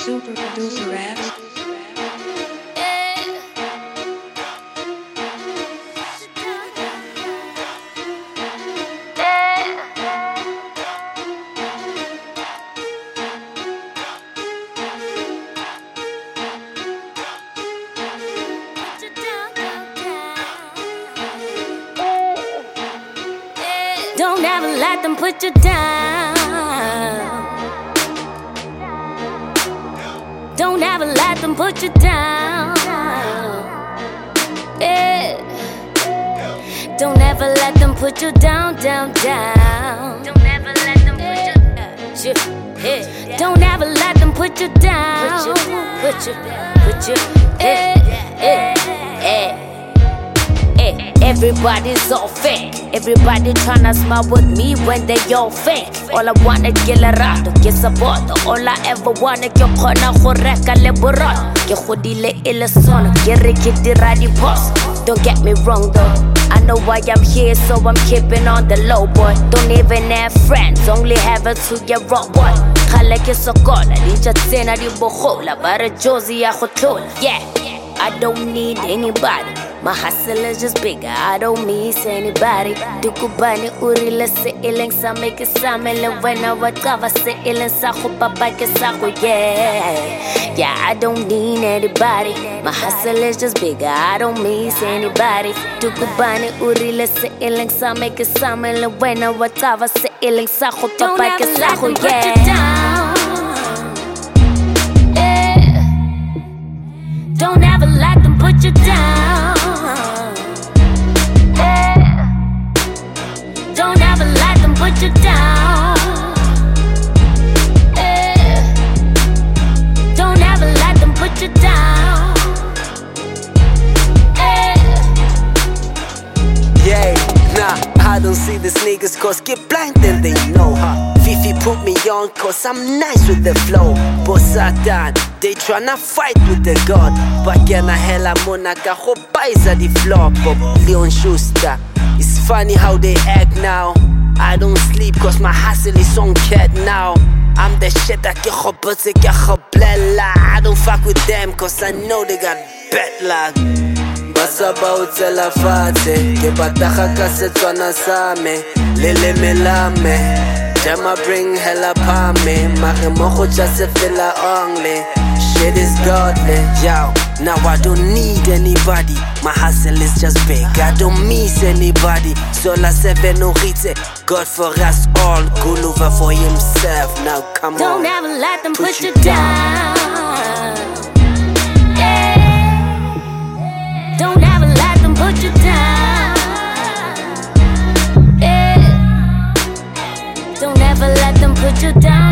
Super producer rap. Don't ever let them put you down. Don't ever let them put you down. Yeah. Don't ever let them put you down, down, down. Don't ever let them put you down. Yeah. Don't ever let them put you down. Put you, Everybody's all fake. Everybody tryna smile with me when they all fake. All I wanna get a rato, get support. All I ever wanna get khona go reka le borot. Ke godile ile sono, ke re ke dira di post. Don't get me wrong though, I know why I'm here, so I'm keeping on the low boy. Don't even have friends, only have a 2-year-old boy. Khale ke sokola, di chatsena di bogola, bare Josie ya go tlola. Yeah, I don't need anybody. My hustle is just bigger, I don't miss anybody. Dukubani urile se iling sa make samele when I wakava se iling sa ko papa ke sa ko yeah. Yeah, I don't need anybody. My hustle is just bigger, I don't miss anybody. Dukubani urile se iling sa make samele when I wakava se iling sa ko papa ke sa ko yeah. Don't ever let them put you down. Don't ever let them put you down. Don't ever let them put you down. Yeah, nah, I don't see these niggas cause get blind then they know, huh? Fifi put me on cause I'm nice with the flow. But Satan, they tryna fight with the God. Bakena hela mona ka go paisa di flop of Leon Schuster. It's funny how they act now. I don't sleep cause my hustle is on cat now. I'm the shit that ke khopotse ke khoplela. I don't fuck with them cause I know they got bad luck. Basa ba o tsela fatshe ke bataga ka setswana sa me leleme la me. Jama bring hella pame mare mo go tsa se fela only. Shit is godly, yo. Now I don't need anybody. My hustle is just big, I don't miss anybody. Sola 7 orite, God for us all. Good over for himself, now come Don't on. Don't ever let them put you down. Yeah. Don't ever let them put you down. Yeah. Don't ever let them put you down.